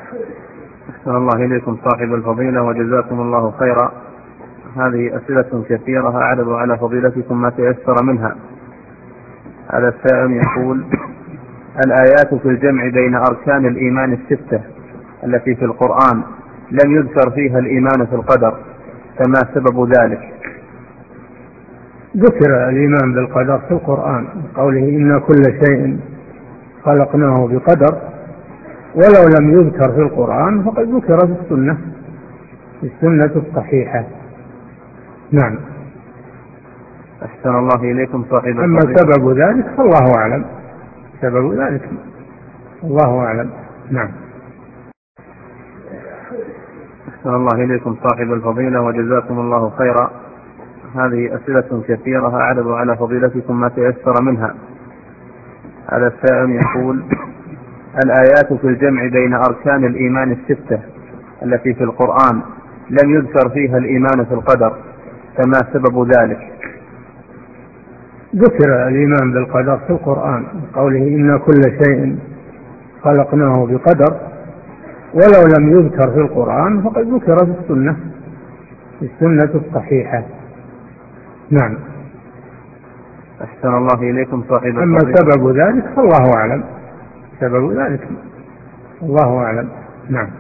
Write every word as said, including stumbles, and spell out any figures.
أحسن الله إليكم صاحب الفضيلة وجزاكم الله خيرا. هذه أسئلة كثيرة أعرض على فضيلتكم ما تيسر منها. هذا السائل يقول: الآيات في الجمع بين أركان الإيمان الستة التي في القرآن لم يذكر فيها الإيمان في القدر، فما سبب ذلك؟ ذكر الإيمان بالقدر في القرآن قوله إن كل شيء خلقناه بقدر، ولو لم يذكر في القرآن فقد ذكر في السنة في السنة الصحيحة. نعم. أحسن الله إليكم صاحب. أما سبب ذلك فالله أعلم، سبب ذلك الله أعلم. نعم. أحسن الله إليكم صاحب الفضيلة وجزاكم الله خيرا. هذه أسئلة كثيرة أعرض على فضيلتكم ما تيسر منها. هذا السائل يقول: الآيات في الجمع بين أركان الإيمان الستة التي في القرآن لم يذكر فيها الإيمان في القدر، فما سبب ذلك؟ ذكر الإيمان بالقدر في القرآن قوله إن كل شيء خلقناه بقدر، ولو لم يذكر في القرآن فقد ذكر في السنة في السنة الصحيحة. نعم. أحسن الله إليكم صاحب. أما سبب ذلك فالله أعلم، سبب ذلك الله أعلم. نعم.